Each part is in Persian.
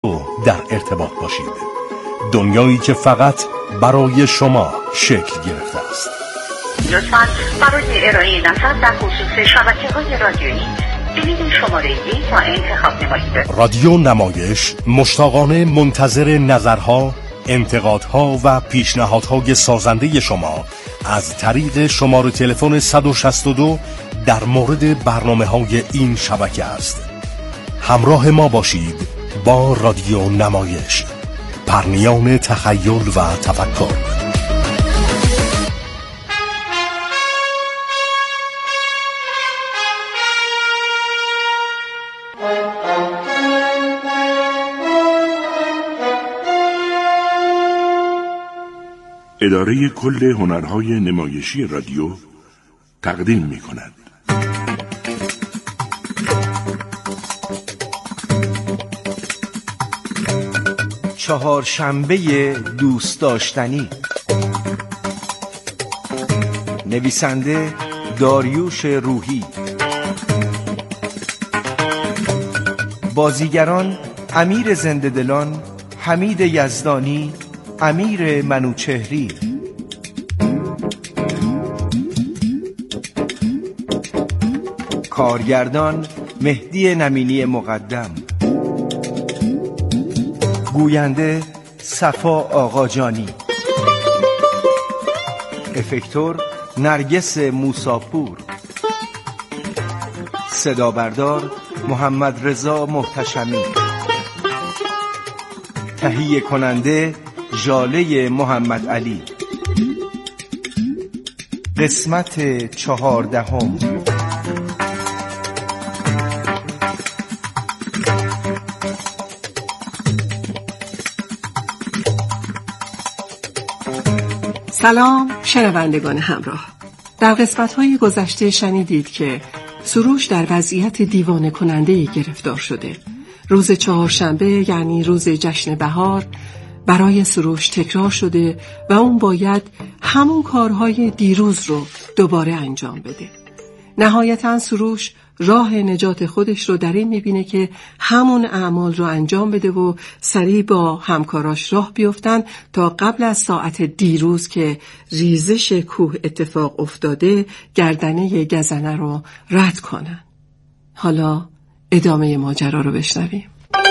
تو در ارتباط باشید. دنیایی که فقط برای شما شکل گرفته است. لطفاً برای ارائه نظر در خصوص شبکه‌های رادیویی بلیط شماره 1 را انتخاب نمایید. رادیو نمایش مشتاقانه منتظر نظرها، انتقادها و پیشنهادهای سازنده شما از طریق شماره تلفن 162 در مورد برنامه‌های این شبکه است. همراه ما باشید با رادیو نمایش، پرنیان تخیل و تفکر. اداره کل هنرهای نمایشی رادیو تقدیم می کند. چهارشنبه دوست داشتنی. نویسنده داریوش روحی. بازیگران امیر زنده‌دلان، حمید یزدانی، امیر منوچهری. کارگردان مهدی نمینی مقدم. گوینده صفا آقاجانی. افکتور نرگس موساپور. صدا بردار محمد رضا محتشمی. تهیه کننده ژاله محمد علی. قسمت 14. سلام شنوندگان همراه. در قسمت‌های گذشته شنیدید که سروش در وضعیت دیوانه کننده‌ای گرفتار شده. روز چهارشنبه یعنی روز جشن بهار برای سروش تکرار شده و اون باید همون کارهای دیروز رو دوباره انجام بده. نهایتاً سروش راه نجات خودش رو در این میبینه که همون اعمال رو انجام بده و سریع با همکاراش راه بیفتن تا قبل از ساعت دیروز که ریزش کوه اتفاق افتاده گردنه گزنه رو رد کنن. حالا ادامه ماجرا رو بشنویم.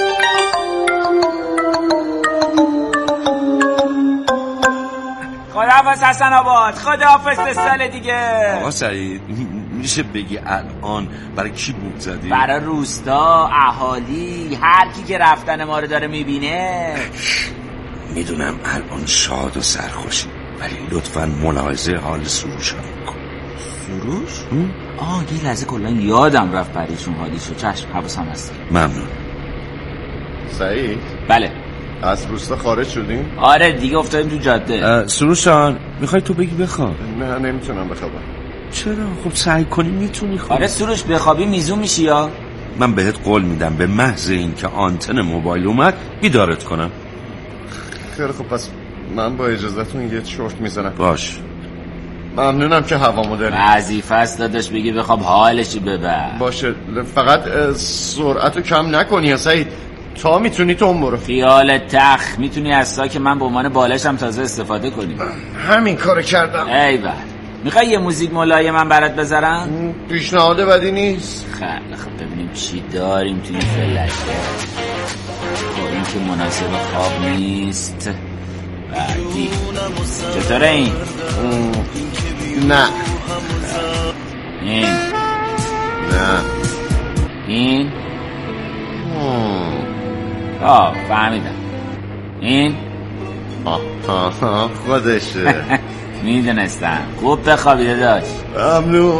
خداحافظ حسن آباد، خداحافظ سال دیگه. آقا سعید میشه بگی الان برای کی بوق زدی؟ برای روستا، اهالی، هر کی که رفتن ما رو داره میبینه. میدونم الان شاد و سرخوشی، ولی لطفاً ملاحظه حال سروش رو کن. سروش؟ یه لحظه کلان یادم رفت پریشون حالیشو. چشم، حواسم هست. ممنون. سعید؟ بله. از روستا خارج شدیم؟ آره دیگه افتادیم تو جاده. سروشان میخوای تو بگی بخواب؟ نه نمیتونم بخوابم. چرا؟ خب سعی کنی میتونی. خب آره سروش بخوابی میزون میشی یا؟ من بهت قول میدم به محض این که آنتن موبایل اومد بیدارت کنم. خیلی خب پس من با اجازهتون یه چرت میزنم. باش. ممنونم که هوامو داری. وظیفه است داداش بگی بخواب حالشی ببر. باشه فقط سرعتو کم نکنی یا سعید. تا میتونی تو اون برو. خیال تخ میتونی از ساک من به عنوان بالشم تازه استفاده کنی. همین کارو کردم. ایول. میخوای یه موزیک ملایه من برات بذارم؟ پیشنهاد بدی نیست. خیلی خب ببینیم چی داریم تو این فلشه. خب این که مناسب خواب نیست. بعدی چطوره این؟ نه. این؟ نه. این؟ فهمیدم. این؟ خودشه. میدونستم. خوب بخوابیده داشت. ممنون.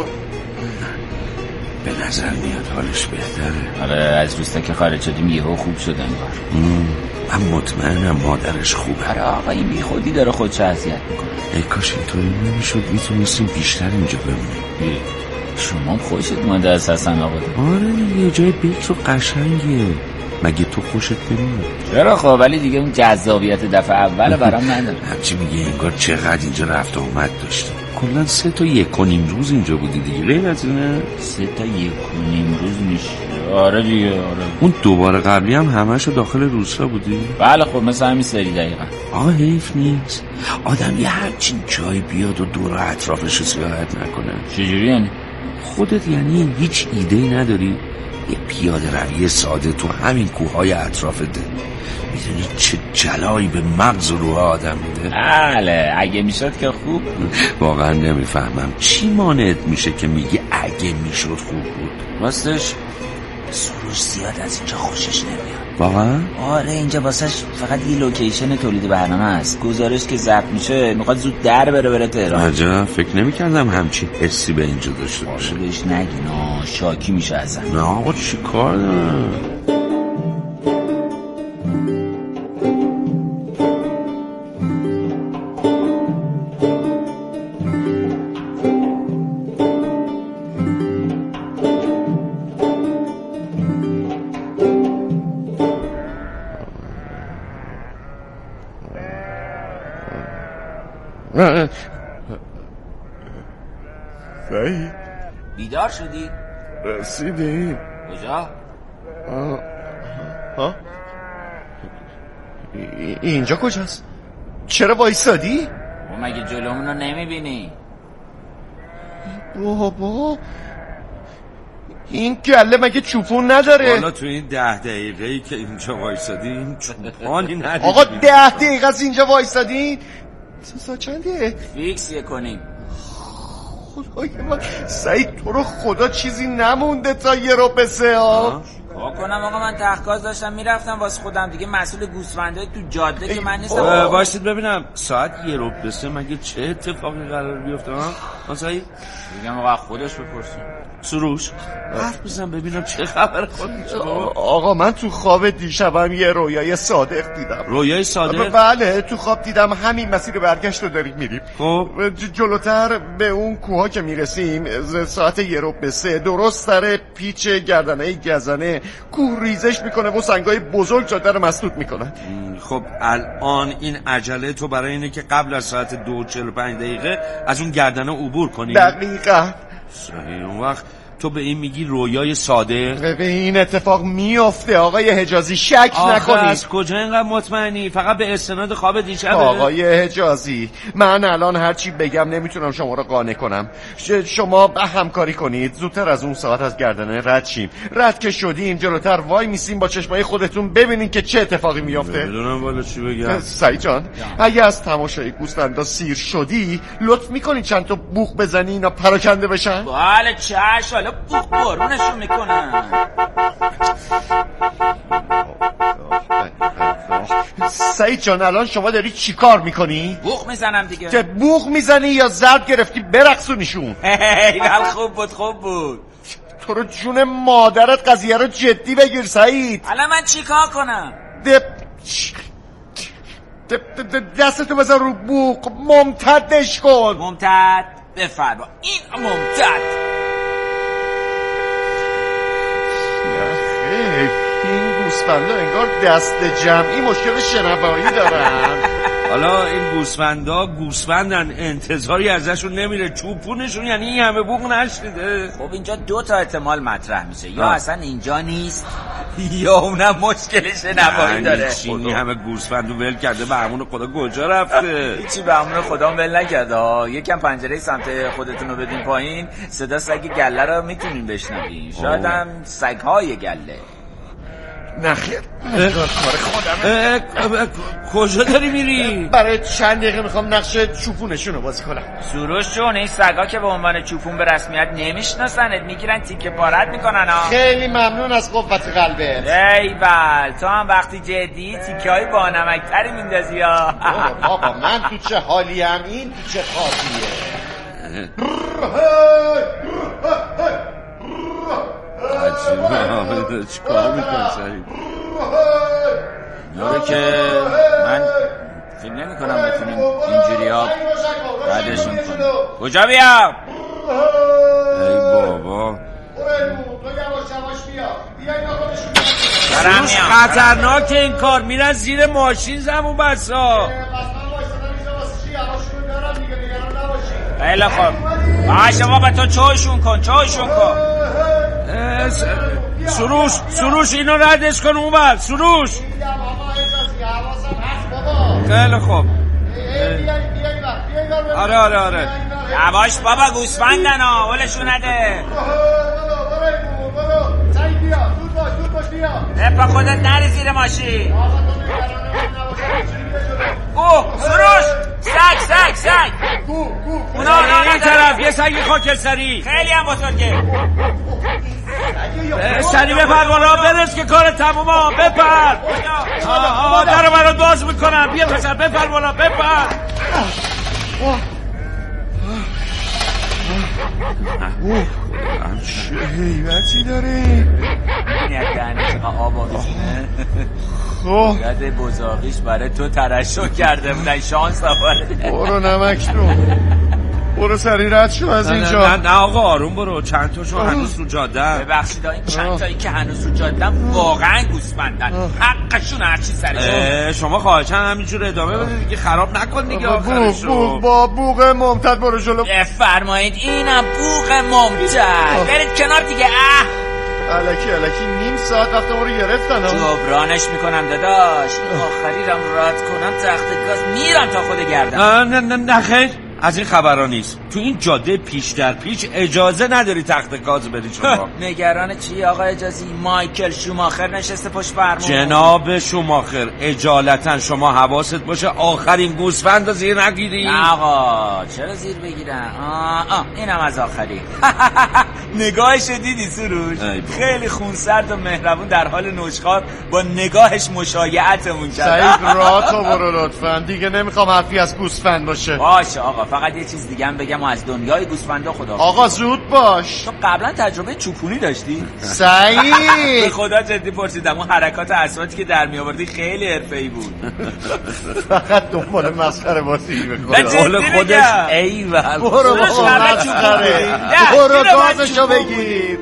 به نظر میاد حالش بهتره. آره از روستا که خارج شدیم یهو خوب شد انگار. من مطمئنم مادرش خوبه. آره آقا این بی خودی داره خودشو اذیت میکنه. ای کاش اینطوری نمیشد، میتونستیم بیشتر اینجا بمونیم. شما خوشت اومده از حسن آقا؟ آره یه جای بیت رو قشنگه. مگه تو خوشت نمیاد؟ چرا خب ولی دیگه اون جذابیت دفعه اول برام نداره. همچی میگه انگار چقدر اینجا رفت و اومد داشتی. کلا 3 تا 1.5 روز اینجا بودی دیگه، غیر از اینه 3 تا 1.5 روز میشه آره دیگه آره. اون دوباره قبلی هم همشو داخل روستا بودی؟ بله خب مثل همین سری دقیقا. آه حیف نیست آدم یه همچین جایی بیاد و دور اطرافش رو سیاحت نکنه. چجوری یعنی؟ خودت یعنی هیچ ایده‌ای نداری؟ یه پیاده روی ساده تو همین کوههای اطراف ده، میدونی چه جلایی به مغز و روح آدم میده؟ بله اگه میشد که خوب. واقعا نمیفهمم چی مانعت میشه که میگی اگه میشد خوب بود؟ راستش سروش زیاد از اینجا خوشش نمیاد. واقعا؟ آره اینجا واسش فقط یه لوکیشن تولید برنامه است. گزارش که ضبط میشه میخواد زود در بره تهران. عجب فکر نمیکردم همچین حسی به اینجا داشته باشه. بهش نگی شاکی میشه ازم. نه آقا چی کار دارم؟ سعید بیدار شدی؟ رسیدیم. کجا؟ ها؟ اینجا کجاست؟ چرا وایسادی؟ و مگه جلومون رو نمیبینی؟ بابا این گله مگه چوپون نداره؟ حالا تو این 10 دقیقه‌ای که اینجا وایسادین چوپانی ندید. آقا 10 دقیقه از اینجا وایسادین؟ ساعت چنده؟ فیکس کنیم. خدای من سعید تو رو خدا چیزی نمونده تا 1:03 ها؟ کنم آقا من تحقیقات داشتم میرفتم واسه خودم دیگه مسئول گوسفندای تو جاده که من نیستم. وایسید ببینم ساعت 1:03 مگه چه اتفاقی قرار بیفته ها سعید؟ میگم آقا خودش بپرسیم. سروش حرف بزن ببینم چه خبر خودت. آقا من تو خواب دیشبم یه رویای صادق دیدم. رویای صادق؟ بله تو خواب دیدم همین مسیر برگشت رو داریم میریم. خب جلوتر به اون کوها که میرسیم ساعت 1:03 درست سر پیچ گردنه گزنه کوه ریزش میکنه و سنگای بزرگ جاده رو مسدود میکنه. خب الان این عجله تو برای اینه که قبل از ساعت 2:45 از اون گردنه عبور کنی؟ دقیقاً. صحیح. اون وقت تو به این میگی رویای صادق؟ به این اتفاق میافته آقای حجازی، شک نکنید. از کجا اینقدر مطمئنی؟ فقط به استناد خواب دیشبه؟ آقای حجازی من الان هرچی بگم نمیتونم شما رو قانع کنم. شما همکاری کنید زودتر از اون ساعت از گردنه رد شیم. رد که شدیم جلوتر وای میسیم با چشمای خودتون ببینین که چه اتفاقی میافته. نمیدونم والا چی بگم. سعید جان اگه از تماشای گوسفندا سیر شدی لطف میکنی چند تا بوق بزنی اینا پراکنده بشن؟ بله چش حالا بوق بارونشون میکنن. سعید جان الان شما داری چی کار میکنی؟ بوق میزنم دیگه. که بوق میزنی یا ضرب گرفتی برقصونیشون؟ ایول خوب بود. تو رو جون مادرت قضیه رو جدی بگیر سعید. الان من چی کار کنم؟ دستتو بذار رو بوق ممتدش کن. ممتد بفرما این ممتد. این گوسفندا انگار دست جمعی مشکل شنوایی دارن. حالا این گوسفندا گوسفندن انتظاری ازشون نمیره. چوپونشون یعنی این همه بوق نشنیده. خب اینجا 2 تا احتمال مطرح میشه. یا اصلا اینجا نیست یا اونم مشکل شنوایی داره. این همه گوسفندو ول کرده به همون خدا کجا رفته؟ هیچی به همون خدا ول نکرده. یکم پنجره سمت خودتون رو بدین پایین صدا سگ گله رو میتونین بشنوین. شاید هم سگ‌های گله. نخیر کار خودمه. کجا داری میری؟ برای چند دقیقه میخوام نقش چوپونشون رو بازی کنم. سروش جون این سگا که به عنوان چوپون به رسمیت نمیشناسنت میگیرن تیکه پارت میکنن ها. خیلی ممنون از قوت قلبت. ایول تو هم وقتی جدی تیکه های با نمکتری میندازی ها. بابا من تو چه حالی ام این تو چه خاطیه. عجیبه چی کار میکنی سعید؟ ناره که من فکر نمی کنم بتونیم اینجوری ها بعدشون کنیم. کجا بیام؟ ای بابا خطرناک این کار. میرن زیر ماشین زمون بسا. خیلی خوب شما به تو چوشون کن. سروش اینو ردش کن اونور. سروش خیلی خوب. آره یواش بابا، گوسفندن ها، ولشون نده. بپا خودت نری زیر ماشین. سروش سگ اونا این طرف یه سگ خاکستری خیلی هم بزرگه. سری بپر بالا برس که کار تمومه. بپر. در برات باز میکنم. بیا پسر بپر بالا بپر. چه حیبتی داره. یعنی آب آویزونه. یاد بزاقیش برای تو ترشح کرده بودن. شانس آورده. برو نمکتون، برو سری رد شو از اینجا. نه آقا آروم برو. چند تاشو هنوز رو جاده. ببخشید این چند تایی که هنوز رو جاده واقعا گوسفندن. حقشون هرچی سرشون. شما خواهشن همینجور ادامه بدید که خراب نکن دیگه آخرشو. با بوق ممتد برو جلو. فرمایید اینم بوق ممتد. برید کنار دیگه. الکی نیم ساعت وقت ما رو گرفتن. جبرانش میکنم داداش. این آخری رو رد کنم تخت گاز میرم تا خود گردم. نه خیر، از این خبرها نیست. تو این جاده پیش در پیش اجازه نداری تخت گاز بری شما. نگران چی آقا اجازی؟ مایکل شوماخر نشسته پشت فرمون. جناب شوماخر اجالتا شما حواست باشه آخرین گوسفند رو زیر نگیری. نه آقا چرا زیر بگیرم؟ اینم از آخری. نگاهش دیدی سروش؟ خیلی خونسرد و مهربون در حال نوشخوار با نگاهش مشایعتمون کرد. سعید راه برو لطفا، دیگه نمیخوام حرفی از گوسفند باشه. باشه آقا، فقط یه چیز دیگه هم بگم و از دنیای گوسفندا خدا. آقا زود باش. تو قبلا تجربه چوپونی داشتی؟ سعید به خدا جدی پرسیدم. اون حرکات اصواتی که در می آوردی خیلی حرفه‌ای بود. فقط دنبال مسخره بازی می‌کنه. حال خودش ایول. برو مسخره. برو گازشو بگیر.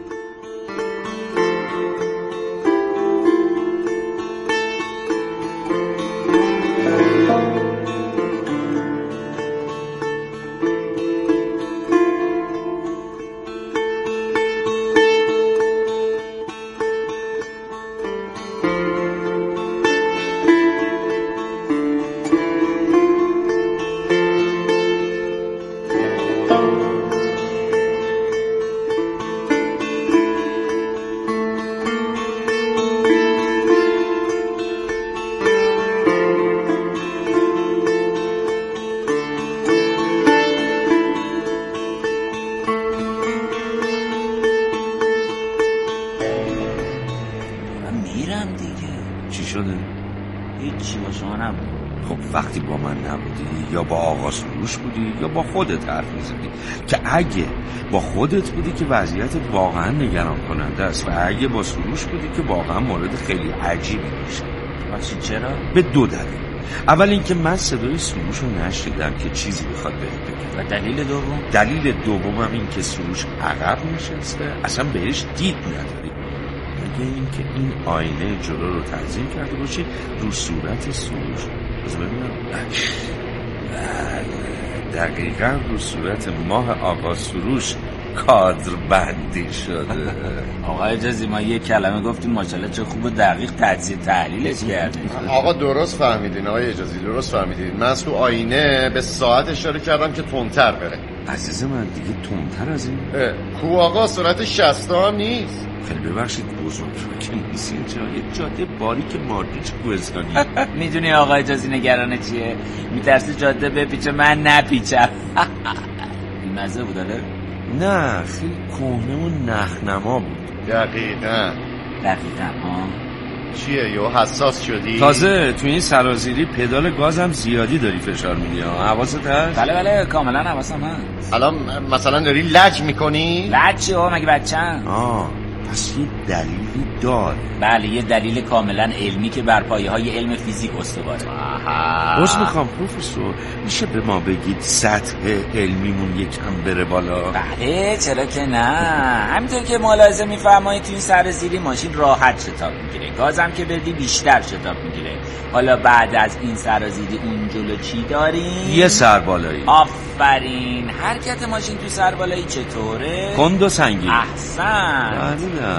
هیچی با شما نبود. خب وقتی با من نبودی یا با آقا سروش بودی یا با خودت حرف می‌زدی که اگه با خودت بودی که وضعیت واقعا نگران کننده است و اگه با سروش بودی که واقعا مورد خیلی عجیبی میشه. باشی چرا؟ به دو دلیل. اول اینکه من صدای سروش رو نشنیدم که چیزی بخواد بهت بگه. و دلیل دوم؟ دلیل دومم این که سروش عقب نشسته، اصلا بهش دید نداری. مگه این که این آینه جلو رو تنظیم کرده باشی رو صورت سروش. بذار ببینم. دقیقا رو صورت ماه آقا سروش کادر بندی شده. آقا اجازی ما یه کلمه گفتیم ماشاءالله چه خوب و دقیق تجزیه تحلیلش کردیم. آقا درست فهمیدین آقای اجازی، درست فهمیدین. من تو آینه به ساعت اشاره کردم که تندتر بره. عزیز من دیگه تندتر از این کو آقا سرعت 60 هم نیست. خیلی ببخشید بزرگ که نیست اینجا یه جاده باریک ماردیچ کوهستانی. میدونی آقا اجازی نگرانه چیه؟ میترسی جاده بپیچه من نپیچم. این مزه بود داره؟ نه خیلی کهنه و نخنما بود. دقیقا ها. چیه یو حساس شدی؟ تازه تو این سرازیری پدال گازم زیادی داری فشار میدی. حواست هست؟ بله کاملا حواسم هست. الان مثلا داری لج میکنی؟ لج چی مگه بچه‌م؟ پس یه دلیلی داره. بله یه دلیل کاملا علمی که بر پایه‌های علم فیزیک استواره. عذر میخوام پروفسور، میشه به ما بگید سطح علمیمون یکم بره بالا؟ بله چرا که نه. همینطور که ملاحظه میفرمایید تو این سرازیری ماشین راحت شتاب میگیره، گازم که بدی بیشتر شتاب میگیره. حالا بعد از این سرازیری اون جلو چی داریم؟ یه سربالایی. آفرین. حرکت ماشین تو سربالایی چطوره؟ کند و سنگین. احسن.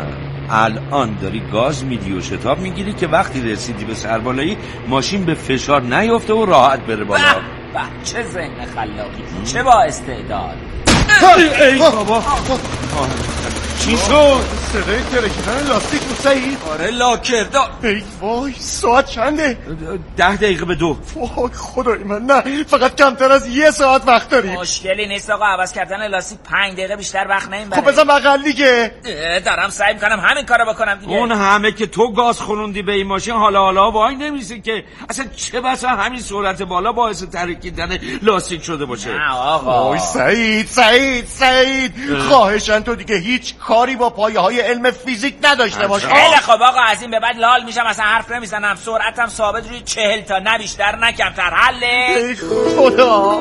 الان داری گاز میدی و شتاب میگیری که وقتی رسیدی به سربالایی ماشین به فشار نیفته و راحت بره بالا. چه ذهن خلاقی، چه با استعداد. ای بابا چی شد؟ صدای ترکیدن لاستیک بود سعید؟ آره لاکردا. ای وای ساعت چنده؟ 10 دقیقه به 2. وای خدای من نه، فقط کمتر از 1 ساعت وقت داریم. مشکلی نیست آقا، عوض کردن لاستیک 5 دقیقه بیشتر وقت نمیبره. خب بزن بغل دیگه. دارم سعی میکنم همین کارو بکنم دیگه. اون همه که تو گاز خوروندی به این ماشین حالا وای نمیشه که اصلا چه بسا همین سرعت بالا باعث ترکیدن لاستیک شده باشه. نه آقا. وای سعید خواهشن تو دیگه هیچ کاری با پایه های علم فیزیک نداشته باش. خیلی خب آقا، از این به بعد لال میشم، اصلا حرف نمیزنم، سرعتم ثابت روی 40 تا، نه بیشتر نه کمتر. حله؟ ای خدا.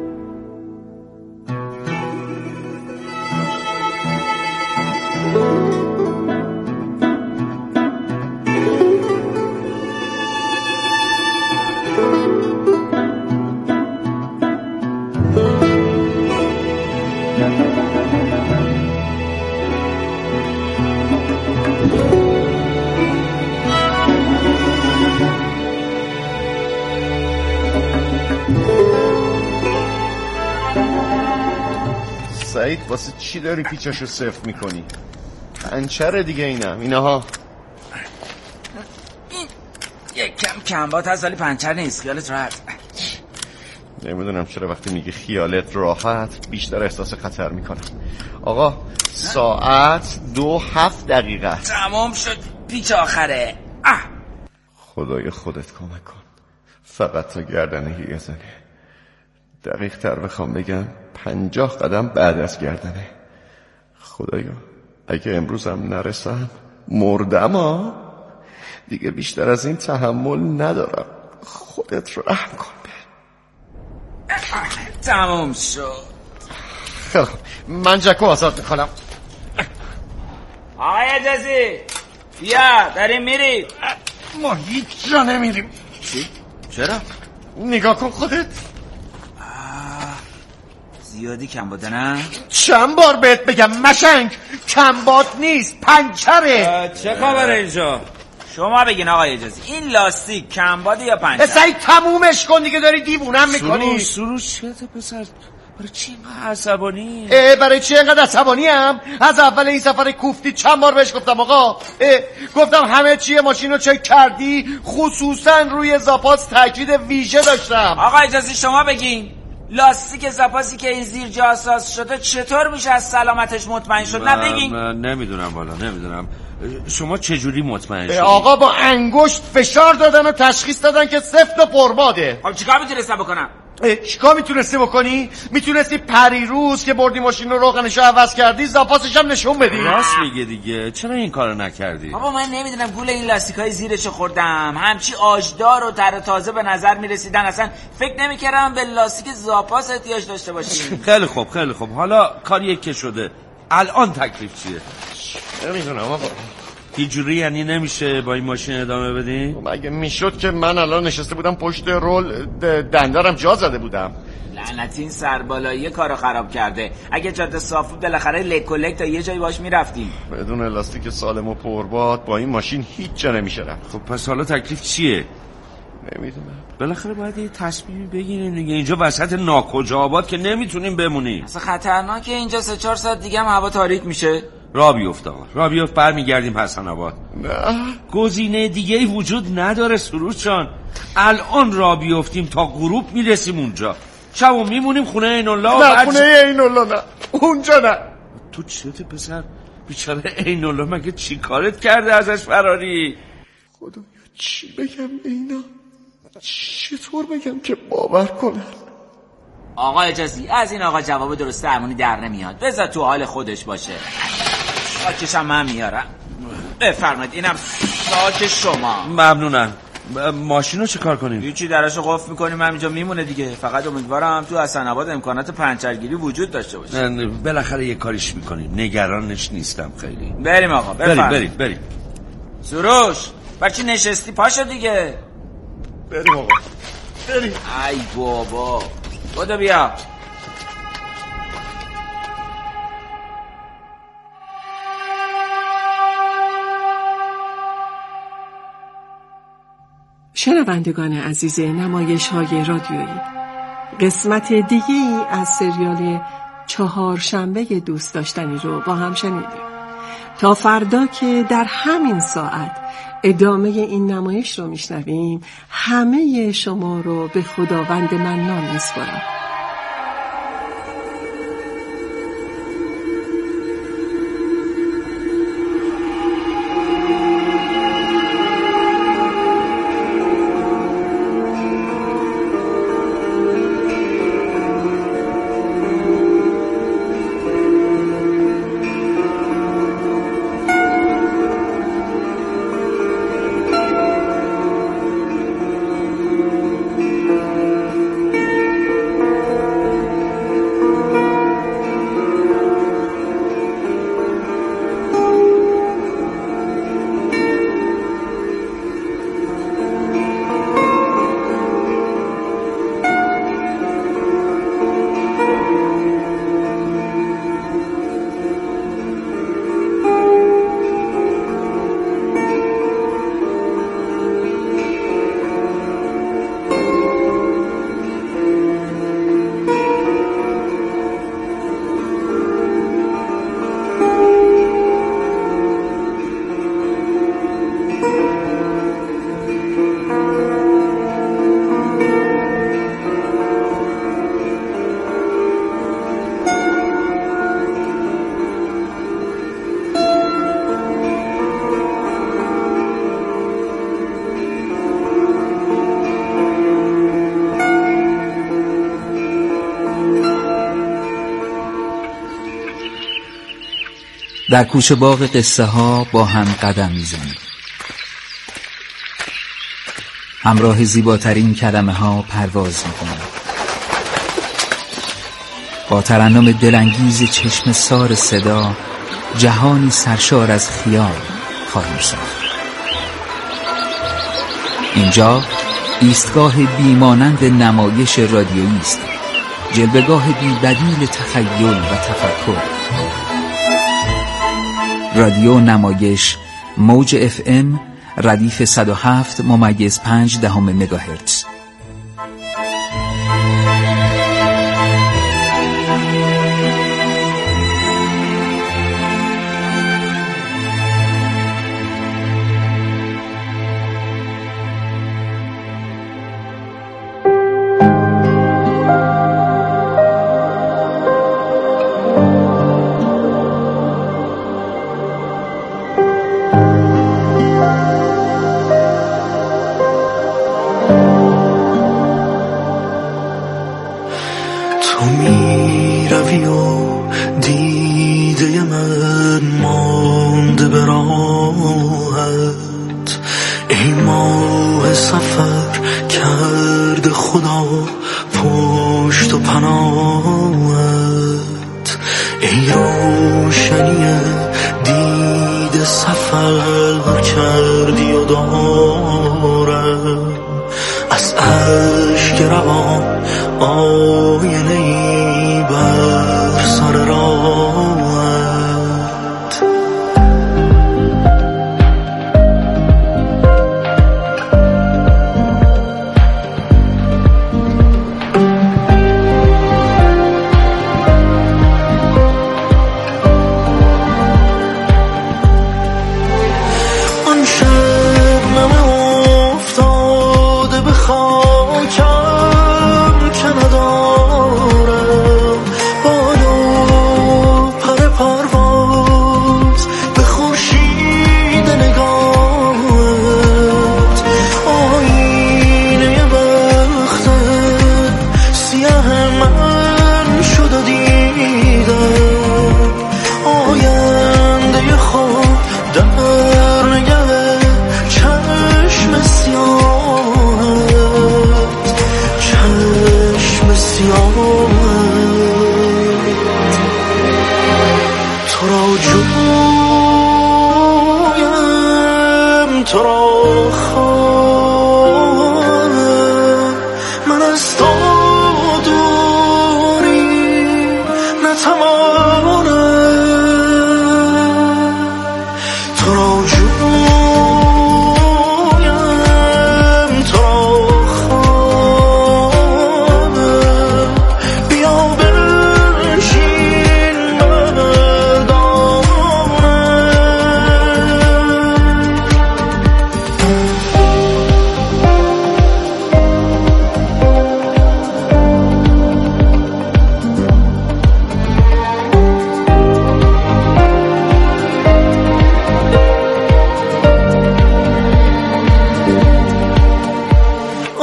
سعید واسه چی داری پیچاشو سفت میکنی؟ پنچره دیگه اینها. یک کم با تازالی پنچر نیست، خیالت راحت. نمیدونم چرا وقتی میگی خیالت راحت بیشتر احساس خطر میکنم. آقا ساعت 2:07 تمام شد، پیچ آخره. خدای خودت کمک کن، فقط تا گردنه یه زنه. دقیق تر بخوام بگم 50 قدم بعد از گردنه. خدایا اگه امروزم نرسم مردم دیگه، بیشتر از این تحمل ندارم. خودت رحم کن. تمام شد. خیلی خوب، من جکو آزاد میکنم. آقای اجازی بیا، داریم میریم. ما هیچ جا نمیریم. چی؟ چرا؟ نگاه کن خودت. زیادی کم بوده نه؟ چند بار بهت بگم مشنگ، کمباد نیست، پنچره. چه خبره اینجا؟ شما بگین آقای اجازی، این لاستیک کمباده یا پنچر؟ سعید تمومش کن دیگه، داری دیوونم میکنی. سروش چته پسر؟ برای چی اینقدر عصبانی؟ برای چی اینقدر عصبانی هم؟ از اول این سفر کوفتی چند بار بهش گفتم آقا، گفتم همه چیه ماشین رو چک کردی، خصوصا روی زاپاس تاکید ویژه داشتم. آقا اجازی شما بگین لاستیک زاپاسی که این زیر جا اساس شده چطور میشه از سلامتش مطمئن شد؟ نه بگین. نمیدونم والا نمیدونم. شما چجوری مطمئن شدید؟ آقا با انگشت فشار دادن و تشخیص دادن که سفت و پرباده. خب چیکار میتونستم بکنم؟ چیکار میتونستی بکنی؟ میتونستی پریروز که بردی ماشین رو روغنشو عوض کردی زاپاسش هم نشون بدی. راست میگه دیگه، چرا این کارو نکردی؟ بابا من نمیدونم گول این لاستیکای زیرشو خوردم، همچی آجدار و تر تازه به نظر میرسیدن، اصلا فکر نمیکردم به لاستیک زاپاس احتیاج داشته باشیم. خیلی خوب حالا کاریه که شده، الان تکلیف چیه؟ نمیدونم آقا. اینجوری یعنی نمیشه با این ماشین ادامه بدیم؟ مگه میشد که من الان نشسته بودم پشت رول دندارم جا زده بودم. لعنتی این سربالایی کارو خراب کرده. اگه جاده صاف بود بالاخره لک تا یه جایی باش میرفتیم. بدون لاستیک سالم و پرباد با این ماشین هیچ جا نمیشه رفت. خب پس حالا تکلیف چیه؟ نمیدونم. بالاخره باید یه تصمیمی بگیریم دیگه. اینجا وسط ناکجا آباد که نمیتونیم بمونیم. اصلا خطرناکه اینجا 3-4 ساعت دیگه هم هوا تاریک میشه. راه بیفت برمیگردیم حسن آباد. نه گزینه دیگه ای وجود نداره سروش جان. الان راه بیفتیم تا غروب میرسیم اونجا، شبو میمونیم خونه عین‌الله. نه خونه عین‌الله نه، اونجا نه. تو چته پسر؟ بیچاره عین‌الله مگه چی کارت کرده ازش فراری؟ خدایا چی بگم اینا؟ چطور بگم که باور کنن؟ آقا اجازی از این آقا جواب درست درمونی در نمیاد، بذار تو حال خودش باشه. ساکشم من میارم. بفرمایید اینم ساک شما. ممنونم. ماشین رو چه کار کنیم؟ هیچی، دراشو قفل میکنیم همینجا میمونه دیگه. فقط امیدوارم تو حسن آباد امکانات پنچرگیری وجود داشته باشه. بالاخره یه کاریش میکنیم، نگرانش نیستم خیلی. بریم آقا بریم. سروش بچه نشستی پاشو دیگه. بریم آقا بریم. ای بابا بودو بیا. شنوندگان عزیز نمایش‌های رادیویی، قسمت دیگه ای از سریال چهارشنبه دوست داشتنی رو با هم شنیدیم. تا فردا که در همین ساعت ادامه این نمایش رو میشنویم، همه شما رو به خداوند منان میسپارم. در کوچه باغ قصه ها با هم قدم میزنیم. همراه زیباترین کلمه ها پرواز میکنیم. با ترنم دلانگیز چشم سار صدا جهانی سرشار از خیال خواهیم ساخت. اینجا ایستگاه بیمانند نمایش رادیویی است، جلوه‌گاه بی‌بدیل تخیل و تفکر. رادیو نمایش موج FM ردیف 107.5 مگاهرتز. تو می روی و دیده من مانده به راهت، ای ماه سفر کرده خدا پشت و پناهت، ای روشنی دیده سفر کردی و دارم از اشک روان آینه‌ای بر سر راهت. آن شبنم افتاده به خاکم که ندارم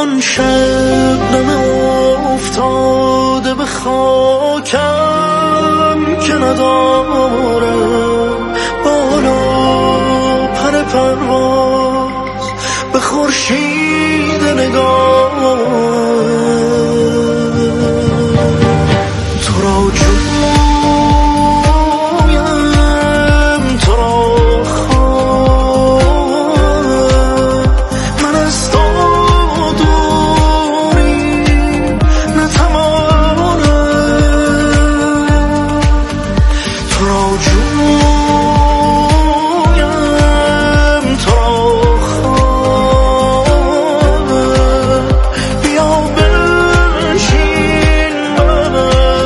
آن شبنم افتاده به خاکم که نداره بالا پر پرواز به خورشید نگاه تو را جویم تو را خواه من از تو دوری نتوانم تو را جویم تو را خواه بیا بنشین بر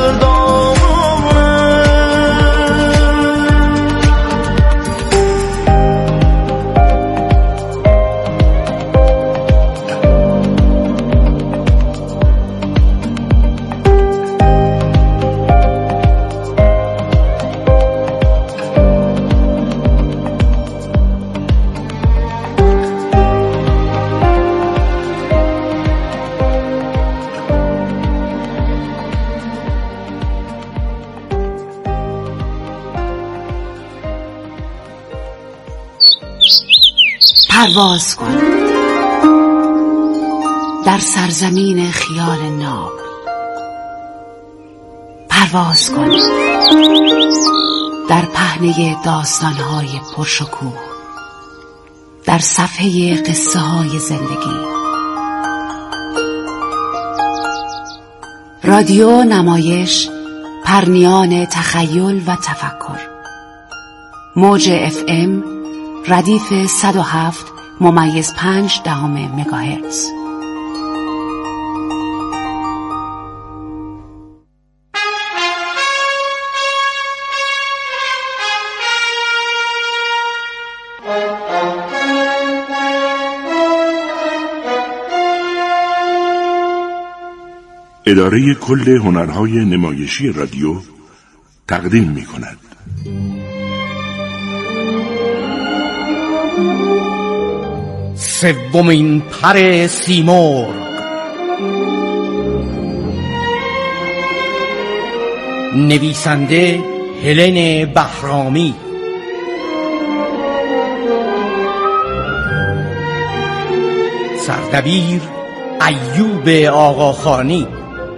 پرواز کن در سرزمین خیال ناب، پرواز کن در پهنه داستان‌های پرشکوه، در صفحه قصه‌های زندگی. رادیو نمایش، پرنیان تخیل و تفکر. موج FM ردیف 107.5 مگاهرتز. اداره کل هنرهای نمایشی رادیو تقدیم می کند. سومین پر سیمرغ، نویسنده هلن بهرامی، سردبیر ایوب آقاخانی،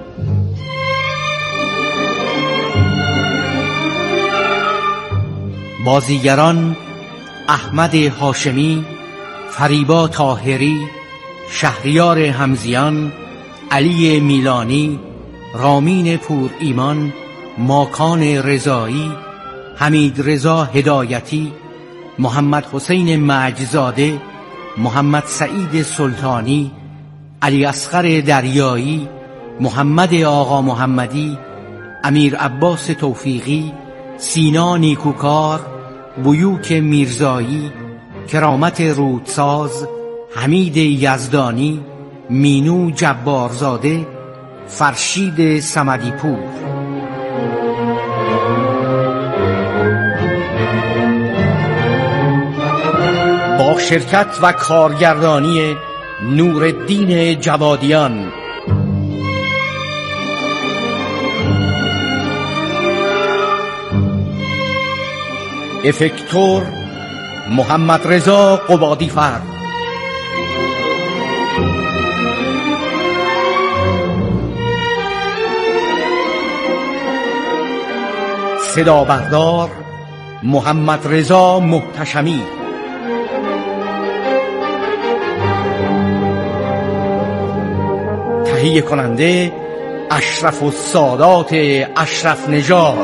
بازیگران احمد هاشمی، فریبا طاهری، شهریار همزیان، علی میلانی، رامین پور ایمان، ماکان رضایی، حمید رضا هدایتی، محمد حسین مجزاده، محمد سعید سلطانی، علی اصغر دریایی، محمد آقا محمدی، امیر عباس توفیقی، سینا نیکوکار، بیوک میرزایی، کرامت رودساز، حمید یزدانی، مینو جبارزاده، فرشید صمدی پور. با شرکت و کارگردانی نورالدین جوادیان. افکتور محمد رضا قبادی‌فر. صدا بردار محمد رضا محتشمی. تهیه کننده اشرف السادات اشرف نژاد.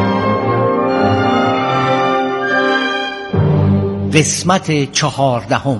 قسمت 14.